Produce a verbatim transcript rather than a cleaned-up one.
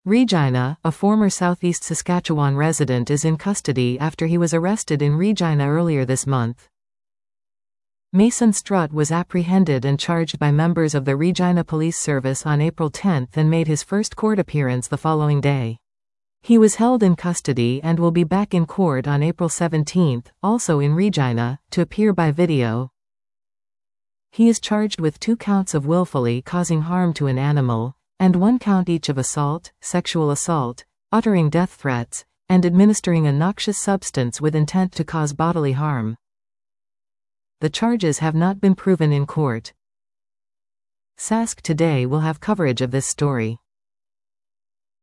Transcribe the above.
Regina, a former Southeast Saskatchewan resident, is in custody after he was arrested in Regina earlier this month. Mason Strutt was apprehended and charged by members of the Regina Police Service on April tenth and made his first court appearance the following day. He was held in custody and will be back in court on April seventeenth, also in Regina, to appear by video. He is charged with two counts of willfully causing harm to an animal, and one count each of assault, sexual assault, uttering death threats, and administering a noxious substance with intent to cause bodily harm. The charges have not been proven in court. Sask Today will have coverage of this story.